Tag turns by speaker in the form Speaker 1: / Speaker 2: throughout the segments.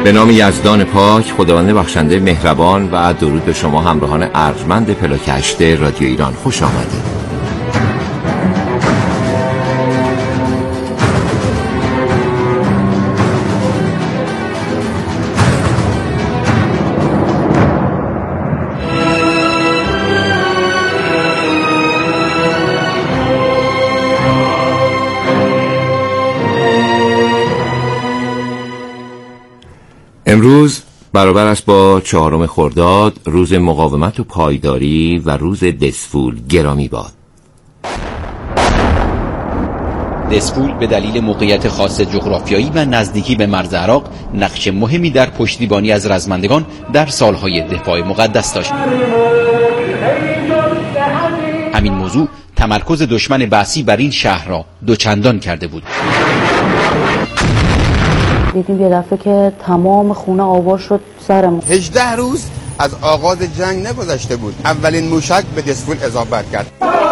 Speaker 1: به نام یزدان پاک، خداوند بخشنده مهربان، و درود به شما همراهان ارجمند پلاک 8 رادیو ایران. خوش آمدید. امروز برابر است با 4 خرداد، روز مقاومت و پایداری و روز دسفول. گرامی باد.
Speaker 2: دسفول به دلیل موقعیت خاص جغرافیایی و نزدیکی به مرز عراق نقش مهمی در پشتیبانی از رزمندگان در سالهای دفاع مقدس داشت. همین موضوع تمرکز دشمن بعثی بر این شهر را دوچندان کرده بود.
Speaker 3: دیدیم یه دفعه که تمام خونه آوار شد سرمون.
Speaker 4: 18 روز از آغاز جنگ نگذشته بود، اولین موشک به دسفول اضافه کرد.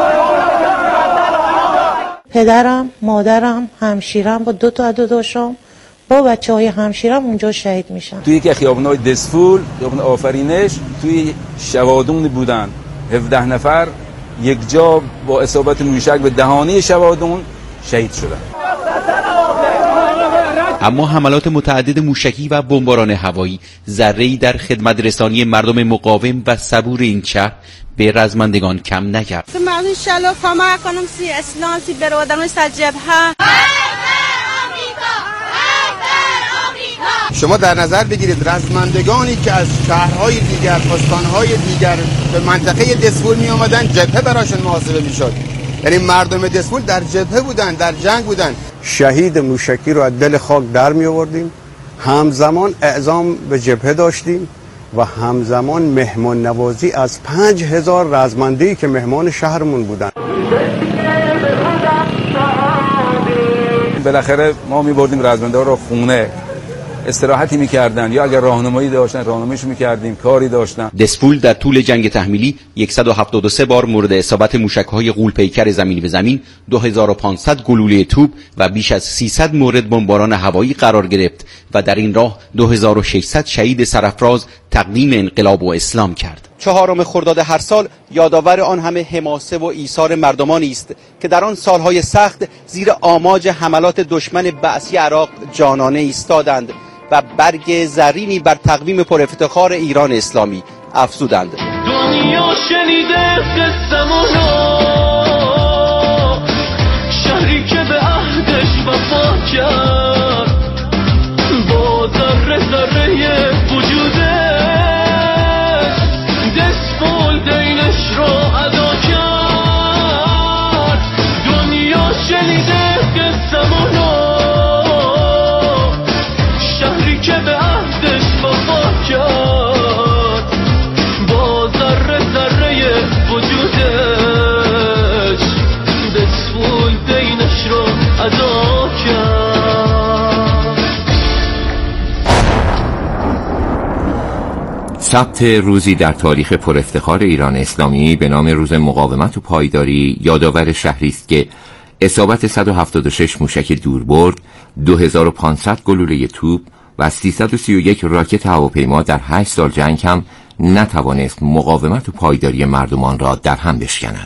Speaker 5: پدرم، مادرم، همشیرم با 2 تا داداشم با بچه‌های همشیرم اونجا شهید میشن.
Speaker 6: توی یک خیابونای دسفول، خیابون آفرینش، توی شوادون بودن 17 نفر، یک جا با اصابت موشک به دهانه شوادون شهید شدن.
Speaker 2: اما حملات متعدد موشکی و بمباران هوایی ذره‌ای در خدمت رسانی مردم مقاوم و صبور این شهر به رزمندگان کم نکرد.
Speaker 7: مردم انشالله کمک کنم سی اسلام سی برادران جبهه.
Speaker 4: شما در نظر بگیرید رزمندگانی که از شهرهای دیگر، استانهای دیگر به منطقه دسفول می آمدن، جبهه براشون محاسبه می شد. یعنی مردم دسفول در جبهه بودن، در جنگ بودن.
Speaker 8: شهید موشکی رو از دل خاک در می آوردیم، همزمان اعزام به جبهه داشتیم و همزمان مهمان نوازی از 5000 رزمنده‌ای که مهمان شهرمون بودن.
Speaker 6: بالاخره ما می بردیم رزمنده رو خونه، استراحتی می‌کردن یا اگر راهنمایی داشتن راهنماییشو می‌کردیم، کاری داشتن.
Speaker 2: دسفول در طول جنگ تحمیلی 173 بار مورد اصابت موشک‌های غول‌پیکر زمینی به زمین، 2500 گلوله توپ و بیش از 300 مورد بمباران هوایی قرار گرفت و در این راه 2600 شهید سرافراز تقدیم انقلاب و اسلام کرد. 4 خرداد هر سال یادآور آن همه حماسه و ایثار مردمانی است که در آن سالهای سخت زیر آماج حملات دشمن بعثی عراق جانانه ایستادند و برگ زرینی بر تقویم پرافتخار ایران اسلامی افزودند.
Speaker 9: دنیا شنیده قصه‌مونو، شهری که به عهدش وفا کرد، با ذره ذره وجودش دسفول دینش رو ادا کرد. دنیا شنیده قصه‌مونو، که به عهدش وفا کرد، با ذره ذره وجودش دسفول دینش رو ادا کرد.
Speaker 1: ثبت روزی در تاریخ پر افتخار ایران اسلامی به نام روز مقاومت و پایداری یادآور شهری است که اصابت 176 موشک دوربرد، 2500 گلوله توپ و 331 راکت هواپیما در 8 سال جنگ هم نتوانست مقاومت و پایداری مردمان را در هم بشکند.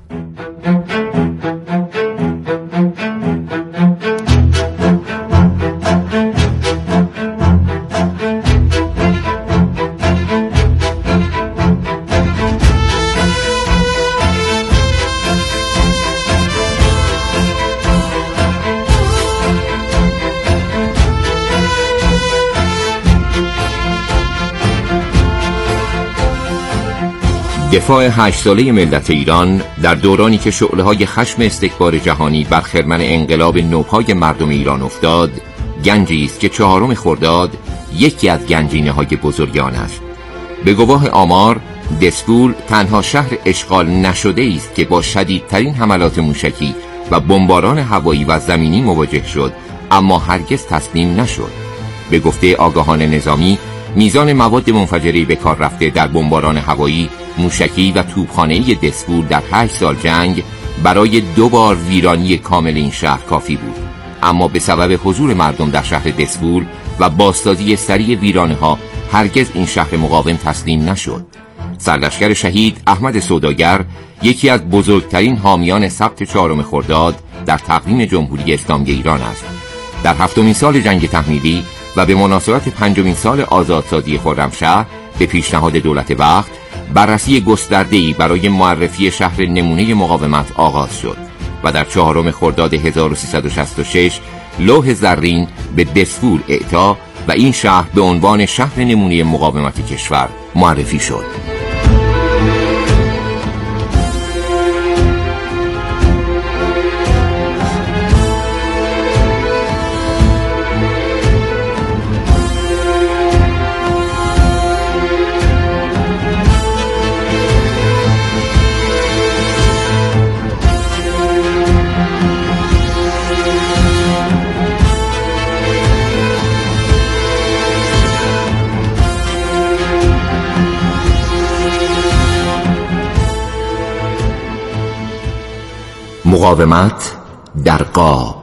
Speaker 1: دفاع 8 ساله ملت ایران در دورانی که شعله‌های خشم استکبار جهانی بر خرمن انقلاب نوپای مردم ایران افتاد، گنجی است که 4 خرداد یکی از گنجینه‌های بزرگ آن است. به گواه آمار، دسفول تنها شهر اشغال نشده است که با شدیدترین حملات موشکی و بمباران هوایی و زمینی مواجه شد، اما هرگز تسلیم نشد. به گفته آگاهان نظامی، میزان مواد منفجره به کار رفته در بمباران هوایی، موشکی و توپخانه‌ای دسفول در 8 سال جنگ برای 2 بار ویرانی کامل این شهر کافی بود. اما به سبب حضور مردم در شهر دسفول و بازسازی سریع ویرانه‌ها هرگز این شهر مقاوم تسلیم نشد. سرلشکر شهید احمد سوداگر یکی از بزرگترین حامیان ثبت 4 خرداد در تقویم جمهوری اسلامی ایران است. در 7مین سال جنگ تحمیلی و به مناسبت 5مین سال آزادسازی خرمشهر به پیشنهاد دولت وقت بررسی گسترده‌ای برای معرفی شهر نمونه مقاومت آغاز شد و در 4 خرداد 1366 لوح زرین به دسفول اعطا و این شهر به عنوان شهر نمونه مقاومت کشور معرفی شد. مقاومت در قاب.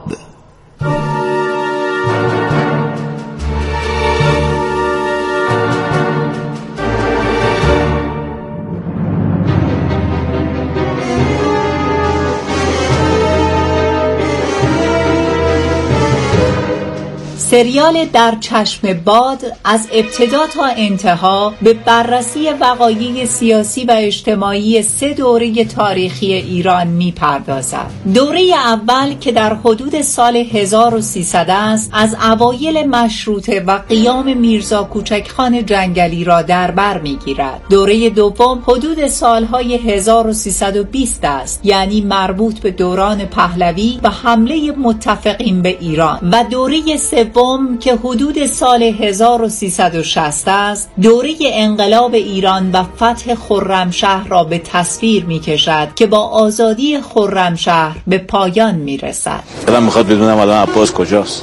Speaker 10: سریال در چشم باد از ابتدا تا انتها به بررسی وقایع سیاسی و اجتماعی 3 دوره تاریخی ایران می‌پردازد. دوره اول که در حدود سال 1300 است، از اوایل مشروطه و قیام میرزا کوچکخان جنگلی را در بر می‌گیرد. دوره دوم حدود سالهای 1320 است، یعنی مربوط به دوران پهلوی و حمله متفقین به ایران، و دوره سوم که حدود سال 1360 است، دوره انقلاب ایران و فتح خرمشهر را به تصویر می کشد که با آزادی خرمشهر به پایان می رسد.
Speaker 11: دلم میخواد بدونم الان عباس کجاست؟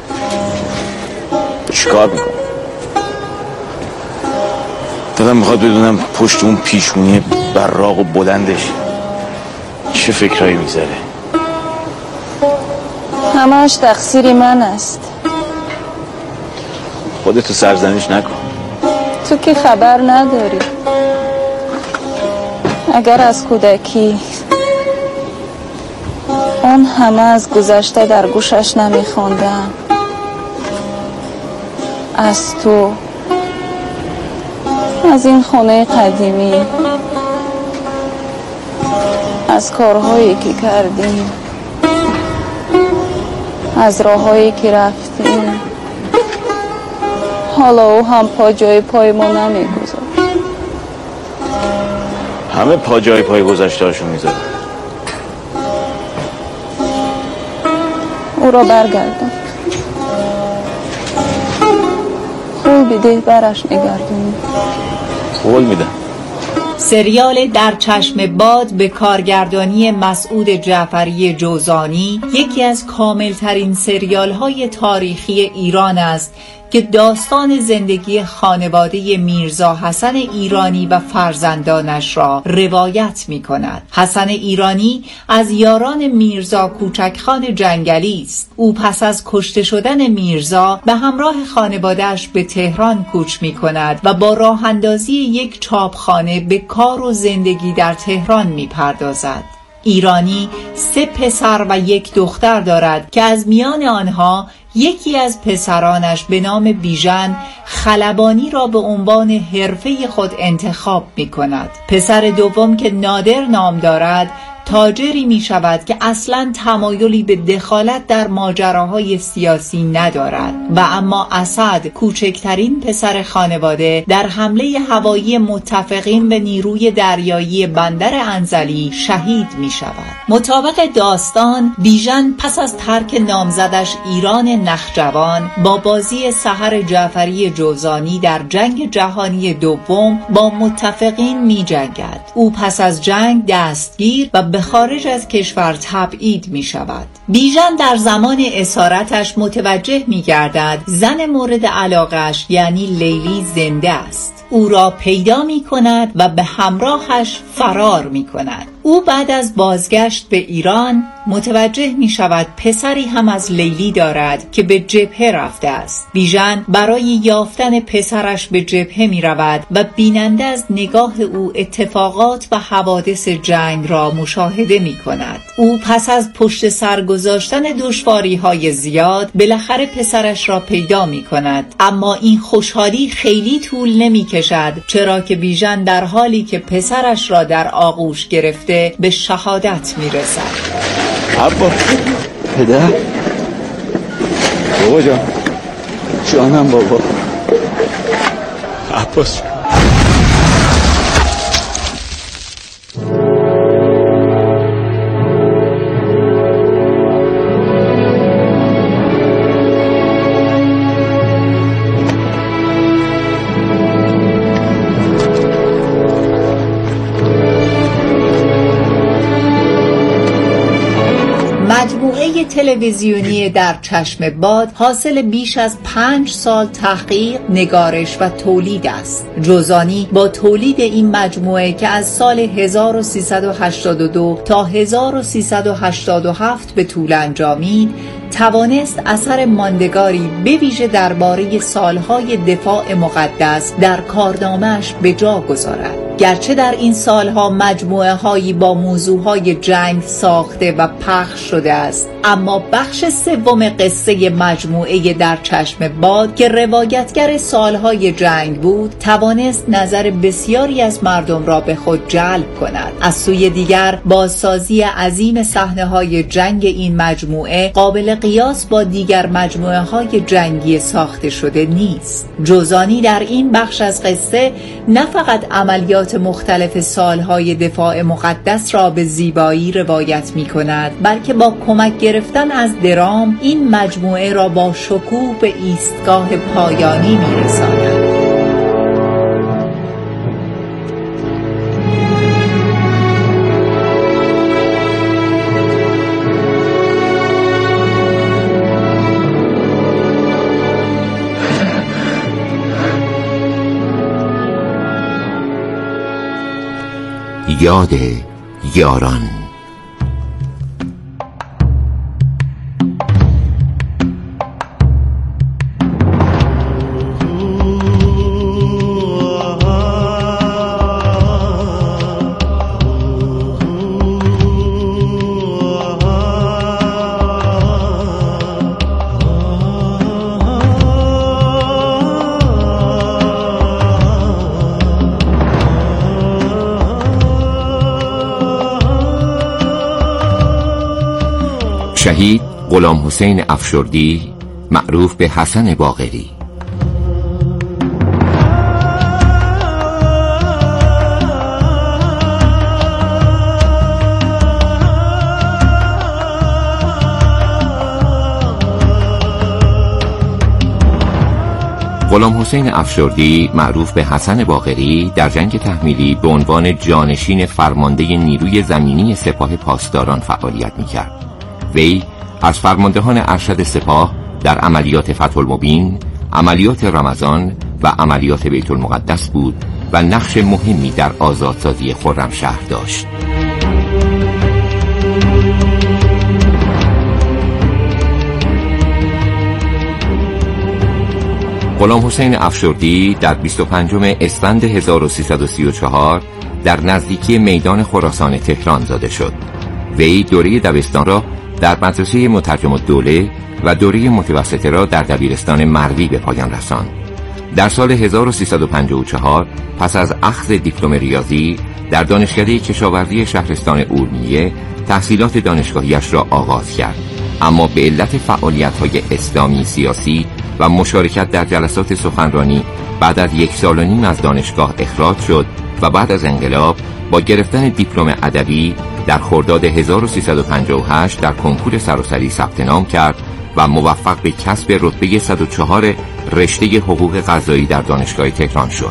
Speaker 11: چیکار میکنه؟ دلم میخواد بدونم پشت اون پیشونی براق و بلندش چه فکرایی میذاره؟
Speaker 12: همش تقصیر من است.
Speaker 11: خودتو سرزنش نکن.
Speaker 12: تو که خبر نداری. اگر از کودکی اون همه از گذشته در گوشش نمیخوندم، از تو، از این خونه قدیمی، از کارهایی که کردیم، از راههایی که رفتیم، حالا او هم پا جای پای ما نمیگذار.
Speaker 11: همه پا جای پای گذشته هاشو میذارن.
Speaker 12: او را برگردم، خوب بده برش نگردونی.
Speaker 11: قول میدم.
Speaker 10: سریال در چشم باد به کارگردانی مسعود جعفری جوزانی یکی از کاملترین سریال‌های تاریخی ایران است که داستان زندگی خانواده میرزا حسن ایرانی و فرزندانش را روایت می کند. حسن ایرانی از یاران میرزا کوچکخان جنگلی است. او پس از کشته شدن میرزا به همراه خانواده‌اش به تهران کوچ می کند و با راه اندازی یک چاپخانه به کار و زندگی در تهران می پردازد. ایرانی 3 پسر و 1 دختر دارد که از میان آنها یکی از پسرانش به نام بیژن خلبانی را به عنوان حرفه خود انتخاب می کند. پسر دوم که نادر نام دارد تاجری می شود که اصلاً تمایلی به دخالت در ماجراهای سیاسی ندارد و اما اسد کوچکترین پسر خانواده در حمله هوایی متفقین به نیروی دریایی بندر انزلی شهید می شود. مطابق داستان بیژن پس از ترک نامزدش ایران نخجوان با بازی سحر جعفری جوزانی در جنگ جهانی دوم با متفقین می جنگد. او پس از جنگ دستگیر و به خارج از کشور تبعید می شود. بیژن در زمان اسارتش متوجه می گردد زن مورد علاقش یعنی لیلی زنده است. او را پیدا می کند و به همراهش فرار می کند. او بعد از بازگشت به ایران متوجه می شود پسری هم از لیلی دارد که به جبهه رفته است. بیژن برای یافتن پسرش به جبهه می رود و بیننده از نگاه او اتفاقات و حوادث جنگ را مشاهده می کند. او پس از پشت سر گذاشتن دشواری های زیاد بالاخره پسرش را پیدا می کند، اما این خوشحالی خیلی طول نمی کشد، چرا که بیژن در حالی که پسرش را در آغوش گرفته به شهادت می رسد.
Speaker 11: عبا پدر، بابا جان، جانم بابا. عباس
Speaker 10: مجموعه تلویزیونی در چشم باد حاصل بیش از 5 سال تحقیق، نگارش و تولید است. جوزانی با تولید این مجموعه که از سال 1382 تا 1387 به طول انجامید، توانست اثر ماندگاری به ویژه درباره سالهای دفاع مقدس در کارنامه‌اش به جا گذارد. گرچه در این سالها مجموعه هایی با موضوعهای جنگ ساخته و پخش شده است، اما بخش سوم قصه مجموعه در چشم باد که روایتگر سالهای جنگ بود، توانست نظر بسیاری از مردم را به خود جلب کند. از سوی دیگر بازسازی عظیم صحنه‌های جنگ این مجموعه قابل قیاس با دیگر مجموعه های جنگی ساخته شده نیست. جوزانی در این بخش از قصه نه فقط عملیات مختلف سالهای دفاع مقدس را به زیبایی روایت می کند، بلکه با کمک گرفتن از درام این مجموعه را با شکوه به ایستگاه پایانی می رساند.
Speaker 1: یاد یاران. شهید غلام حسین افشردی، معروف به حسن باقری. غلام حسین افشردی، معروف به حسن باقری، در جنگ تحمیلی به عنوان جانشین فرمانده نیروی زمینی سپاه پاسداران فعالیت می‌کرد. وی از فرماندهان ارشد سپاه در عملیات فتح المبین، عملیات رمضان و عملیات بیت المقدس بود و نقش مهمی در آزادسازی خرمشهر داشت. غلام حسین افشردی در 25 اسفند 1334 در نزدیکی میدان خراسان تهران زاده شد. وی دوره دبستان را در مدرسه مترجم الدوله و دوره متوسطه را در دبیرستان مروی به پایان رساند. در سال 1354 پس از اخذ دیپلم ریاضی در دانشکده کشاورزی شهرستان اورمیه تحصیلات دانشگاهیش را آغاز کرد، اما به علت فعالیت‌های اسلامی سیاسی و مشارکت در جلسات سخنرانی بعد از 1 سال و نیم از دانشگاه اخراج شد و بعد از انقلاب با گرفتن دیپلم ادبی در خرداد 1358 در کنکور سراسری ثبت نام کرد و موفق به کسب رتبه 104 رشته حقوق قضایی در دانشگاه تهران شد.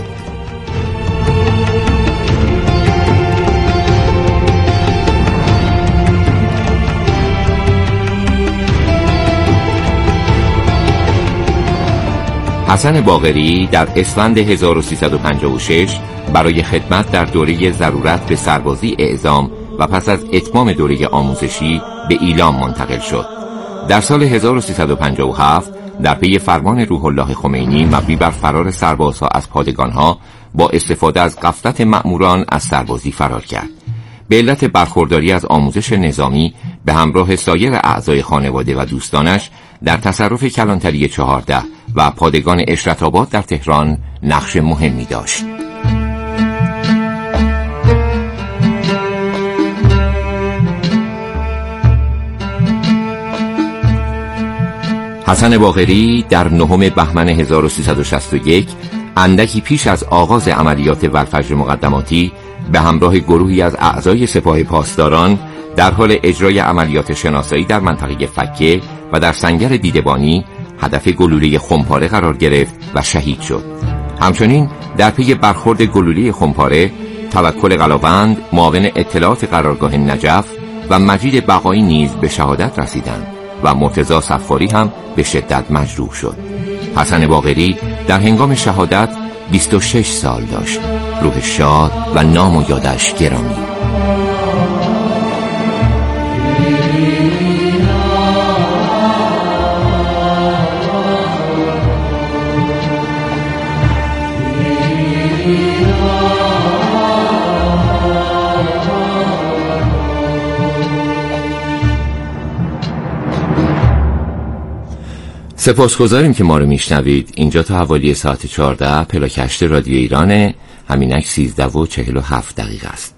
Speaker 1: حسن باقری در اسفند 1356 برای خدمت در دوره ضرورت به سربازی اعزام و پس از اتمام دوره آموزشی به ایلام منتقل شد. در سال 1357 در پی فرمان روح الله خمینی مبنی بر فرار سربازها از پادگانها با استفاده از غفلت مأموران از سربازی فرار کرد. به علت برخورداری از آموزش نظامی به همراه سایر اعضای خانواده و دوستانش در تصرف کلانتری 14 و پادگان اشرت‌آباد در تهران نقش مهمی داشت. حسن باقری در 9 بهمن 1361 اندکی پیش از آغاز عملیات والفجر مقدماتی به همراه گروهی از اعضای سپاه پاسداران در حال اجرای عملیات شناسایی در منطقه فکه و در سنگر دیدبانی هدف گلوله خمپاره قرار گرفت و شهید شد. همچنین در پی برخورد گلوله خمپاره توکل قلاوند معاون اطلاعات قرارگاه نجف و مجید بقایی نیز به شهادت رسیدند و مرتضی صفاری هم به شدت مجروح شد. حسن باقری در هنگام شهادت 26 سال داشت. روح شاد و نام و یادش گرامی. سپاسگزاریم که ما رو میشنوید. اینجا تا حوالی ساعت 14 پلاک رادیو ایرانه. همینک 13:47 است.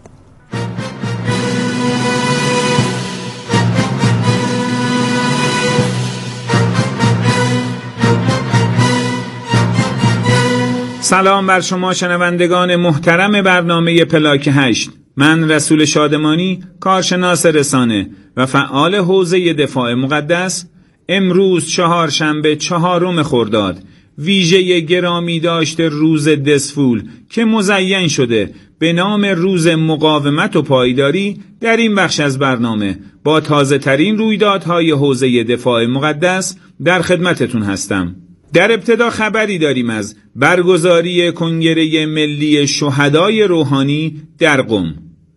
Speaker 13: سلام بر شما شنوندگان محترم برنامه پلاک 8. من رسول شادمانی، کارشناس رسانه و فعال حوزه دفاع مقدس، امروز چهارشنبه 4 خرداد ویژه گرامی داشته روز دسفول که مزین شده به نام روز مقاومت و پایداری، در این بخش از برنامه با تازه ترین رویدادهای حوزه دفاع مقدس در خدمتتون هستم. در ابتدا خبری داریم از برگزاری کنگره ملی شهدای روحانی در قم.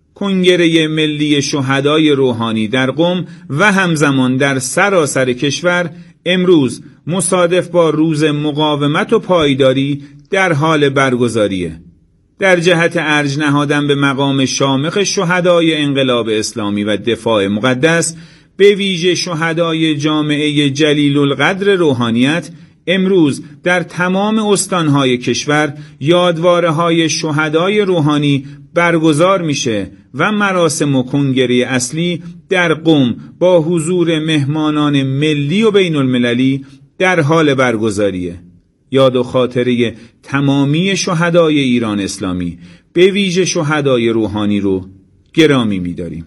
Speaker 13: کنگره ملی شهدای روحانی در قم و همزمان در سراسر کشور امروز مصادف با روز مقاومت و پایداری در حال برگزاریه. در جهت ارج نهادن به مقام شامخ شهدای انقلاب اسلامی و دفاع مقدس، به ویژه شهدای جامعه جلیل القدر روحانیت، امروز در تمام استانهای کشور یادواره‌های شهدای روحانی برگزار میشه و مراسم و کنگره اصلی در قم با حضور مهمانان ملی و بین المللی در حال برگزاریه. یاد و خاطره تمامی شهدای ایران اسلامی، به ویژه شهدای روحانی رو گرامی می‌داریم.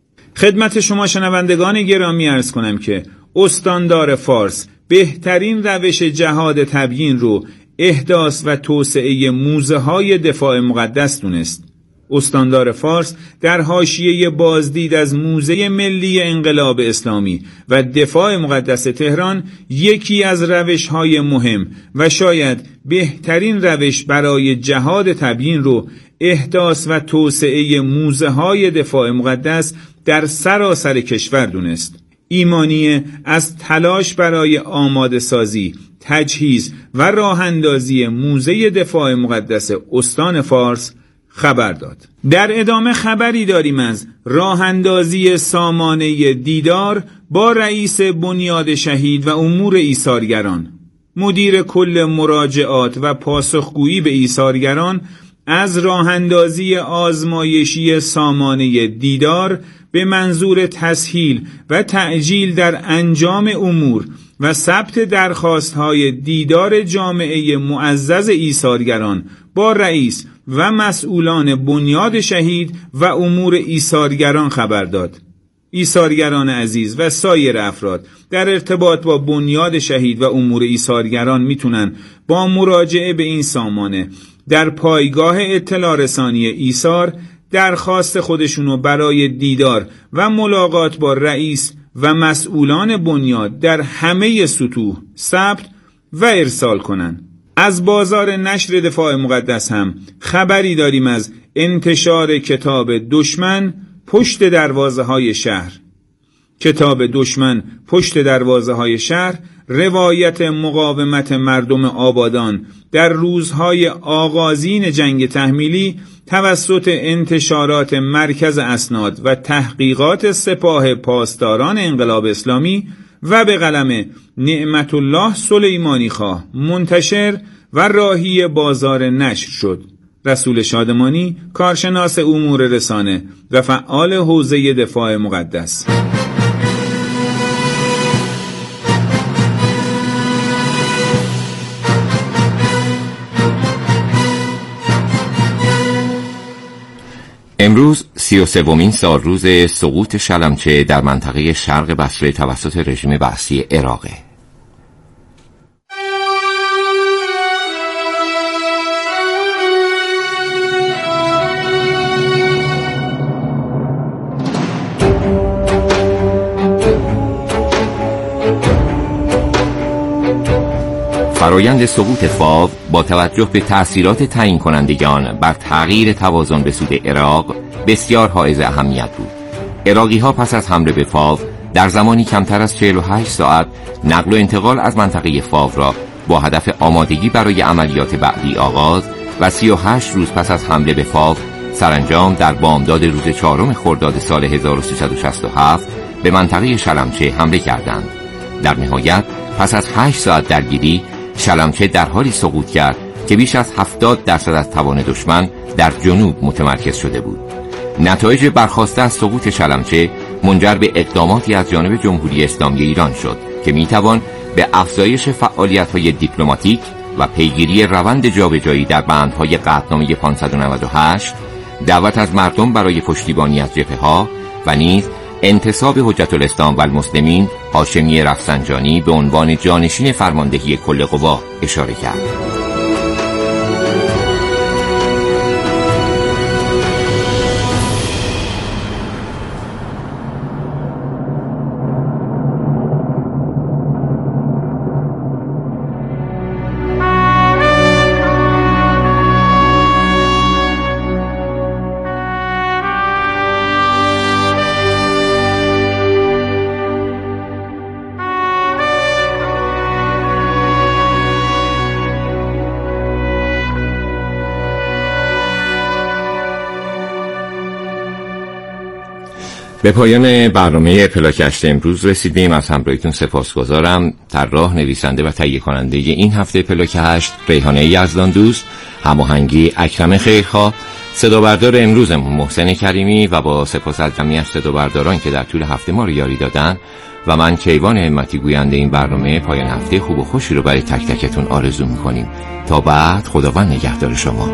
Speaker 13: خدمت شما شنوندگان گرامی عرض کنم که استاندار فارس بهترین روش جهاد تبیین رو احداث و توسعه موزه‌های دفاع مقدس دونست. استاندار فارس در حاشیه بازدید از موزه ملی انقلاب اسلامی و دفاع مقدس تهران یکی از روش‌های مهم و شاید بهترین روش برای جهاد تبیین رو احداث و توسعه موزه‌های دفاع مقدس در سراسر کشور دونست. ایمانی از تلاش برای آماده سازی، تجهیز و راه اندازی موزه دفاع مقدس استان فارس خبر داد. در ادامه خبری داریم از راه اندازی سامانه دیدار با رئیس بنیاد شهید و امور ایثارگران. مدیر کل مراجعات و پاسخگویی به ایثارگران از راه اندازی آزمایشی سامانه دیدار به منظور تسهیل و تعجیل در انجام امور و ثبت درخواست‌های دیدار جامعه معزز ایثارگران با رئیس و مسئولان بنیاد شهید و امور ایثارگران خبر داد. ایثارگران عزیز و سایر افراد در ارتباط با بنیاد شهید و امور ایثارگران میتونن با مراجعه به این سامانه در پایگاه اطلاع رسانی ایثار درخواست خودشونو برای دیدار و ملاقات با رئیس و مسئولان بنیاد در همه سطوح ثبت و ارسال کنن. از بازار نشر دفاع مقدس هم خبری داریم از انتشار کتاب دشمن پشت دروازه های شهر. کتاب دشمن پشت دروازه های شهر روایت مقاومت مردم آبادان در روزهای آغازین جنگ تحمیلی توسط انتشارات مرکز اسناد و تحقیقات سپاه پاسداران انقلاب اسلامی و به قلم نعمت الله سلیمانی خواه منتشر و راهی بازار نشر شد. رسول شادمانی، کارشناس امور رسانه و فعال حوزه دفاع مقدس.
Speaker 1: امروز 33مین سالروز سقوط شلمچه در منطقه شرق بصره توسط رژیم بعثی عراقه. فرایند سقوط فاو با توجه به تأثیرات تعیین کنندگان بر تغییر توازن به سود عراق بسیار حائز اهمیت بود. عراقی ها پس از حمله به فاو در زمانی کمتر از 48 ساعت نقل و انتقال از منطقه فاو را با هدف آمادگی برای عملیات بعدی آغاز و 38 روز پس از حمله به فاو سرانجام در بامداد روز 4 خرداد سال 1367 به منطقه شلمچه حمله کردند. در نهایت پس از 8 ساعت درگیری شلمچه در حالی سقوط کرد که بیش از 70% از توان دشمن در جنوب متمرکز شده بود. نتایج برخاسته از سقوط شلمچه منجر به اقداماتی از جانب جمهوری اسلامی ایران شد که میتوان به افزایش فعالیت‌های دیپلماتیک و پیگیری روند جابجایی در بندهای قطعنامه 598، دعوت از مردم برای پشتیبانی از جبهه‌ها و نیز انتصاب حجت الاسلام و المسلمین هاشمی رفسنجانی به عنوان جانشین فرماندهی کل قوا اشاره کرد. به پایان برنامه پلاکشت امروز رسیدیم. از همراهیتون سپاسگزارم. طراح، نویسنده و تهیه کننده این هفته پلاکشت ریحانه یزدان دوست، هماهنگی اکرم خیرخواه، صدا بردار امروزمون محسن کریمی و با سپاس از جمعی صدا برداران که در طول هفته ما رو یاری دادن و من کیوان همتی گوینده این برنامه پایان هفته خوب و خوشی رو برای تک تکتون آرزو می‌کنیم. تا بعد، خداوند نگهدار شما.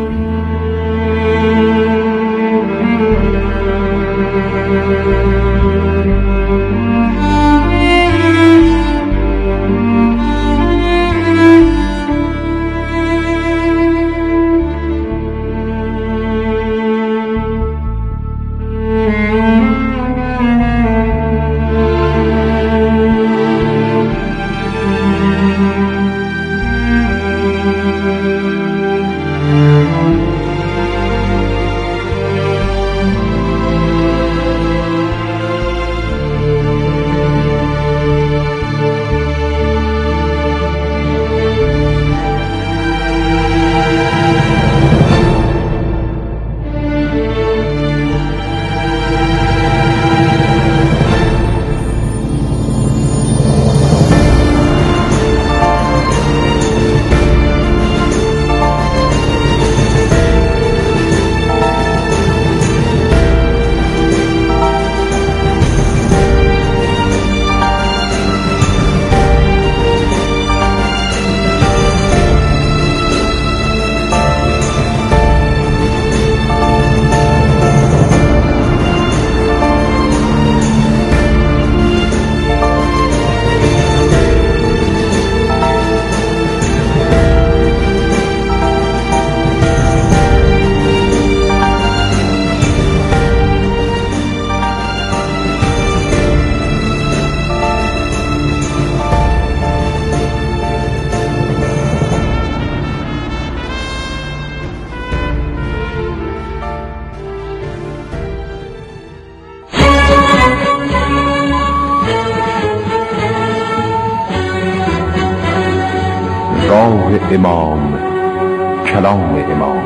Speaker 14: امام، کلام امام.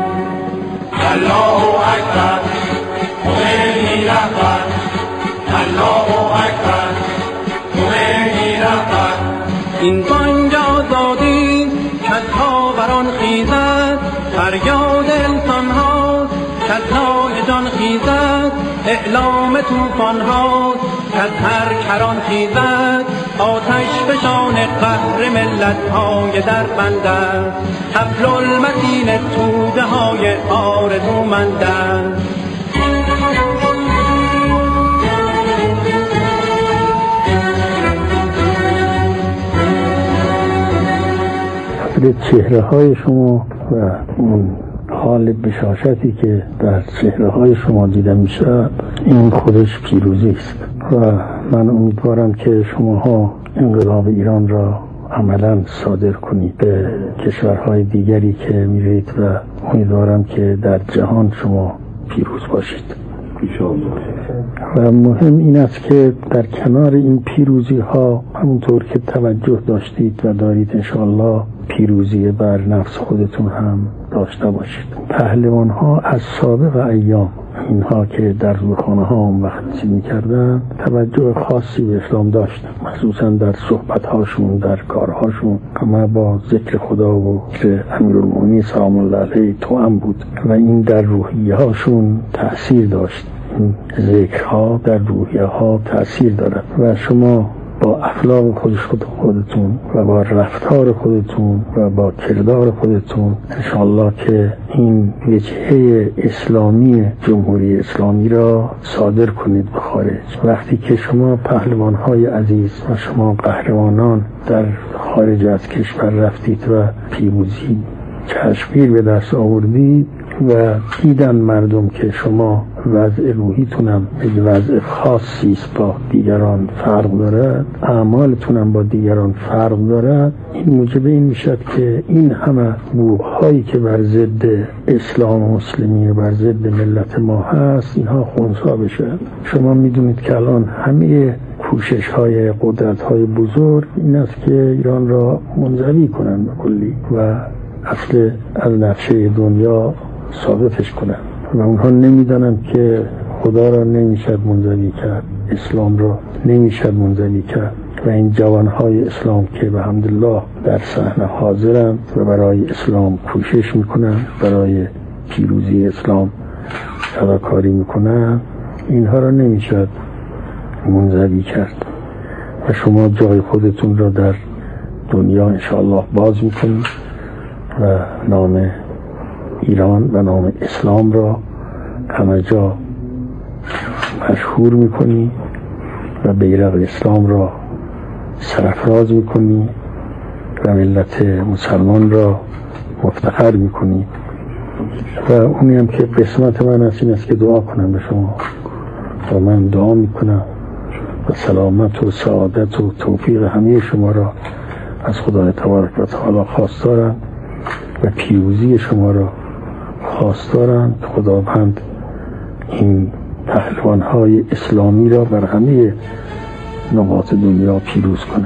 Speaker 9: الله اکبر، خمینی رهبر. الله اکبر، خمینی رهبر. این بانگ آزادی کدها بران خیزد، فریاد انسان ها کدهای جان خیزد، اعلام توفان ها کد هر کران خیزد، آتش فشان قهر ملت های در بندد، حبل المتین توده های آرزومندد.
Speaker 15: چهره های شما و اون حال بشاشتی که در چهره های شما دیده میشه، این خودش پیروزی است و من امیدوارم که شماها انقلاب ایران را عملا صادر کنید به کشورهای دیگری که میرید و امیدوارم که در جهان شما پیروز باشید. و مهم این است که در کنار این پیروزی ها همونطور که توجه داشتید و دارید انشاءالله پیروزی بر نفس خودتون هم داشته باشید. پهلوان ها از سابق ایام، اینها که در زورخانه ها اون وقت چی میکردن، توجه خاصی به اسلام داشتن، مخصوصا در صحبت هاشون، در کارهاشون، اما با ذکر خدا و ذکر امیرالمومنین سلام الله علیه توأم بود و این در روحیه هاشون تأثیر داشت. این ذکرها در روحیه ها تأثیر دارد و شما با اخلاق خودتون و با رفتار خودتون و با کردار خودتون انشاءالله که این وجهه اسلامی جمهوری اسلامی را صادر کنید به خارج. وقتی که شما پهلوانهای عزیز و شما قهرمانان در خارج از کشور رفتید و پیروزی چشمگیر به دست آوردید و دیدن مردم که شما وضع روحیتونم یک وضع خاصی است، با دیگران فرق دارد، اعمالتونم با دیگران فرق دارد، این موجب این میشد که این همه بوهایی که بر ضد اسلام و مسلمین و بر ضد ملت ما هست اینها خنثی بشه. شما میدونید که الان همه کوشش های قدرت های بزرگ این است که ایران را منزوی کنن به کلی و اصل از نقشه دنیا ثابتش کنن و اونها نمیدانن که خدا را نمیشد منزوی کرد، اسلام را نمیشد منزوی کرد و این جوانهای اسلام که به حمدالله در صحنه حاضرند و برای اسلام کوشش میکنن، برای پیروزی اسلام فداکاری میکنن، اینها را نمیشد منزوی کرد و شما جای خودتون را در دنیا انشاءالله باز میکنید و نام ایران و نام اسلام را همه جا مشهور میکنی و بیرق اسلام را سرفراز میکنی و ملت مسلمان را مفتخر میکنی و اونی هم که قسمت من است این است که دعا کنم به شما و من دعا میکنم و سلامت و سعادت و توفیق همه شما را از خدای تبارک و تعالی خواستارم و پیروزی شما را خواستارم. خداوند این پهلوانهای اسلامی را بر همه نقاط دنیا پیروز کنند.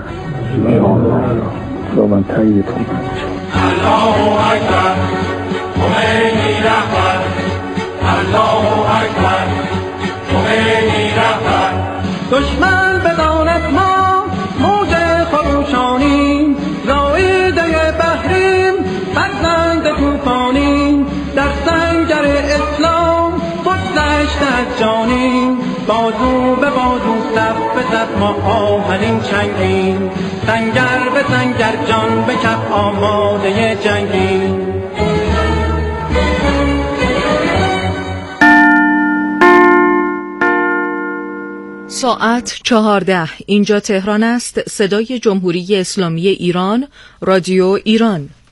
Speaker 15: خداوند تاییدتون کنه.
Speaker 9: الله اکبر، خمینی رهبر. الله اکبر، خمینی رهبر. دشمن بداند ما موج خروشانی، زایده بحریم فرزند توفانی، در سنگر اسلام بگذشت از جانیم، بازو به بازو صف به صف ما آهنین چنگیم، سنگر به سنگر جان به کف آماده جنگیم.
Speaker 16: ساعت 14. اینجا تهران است. صدای جمهوری اسلامی ایران، رادیو ایران.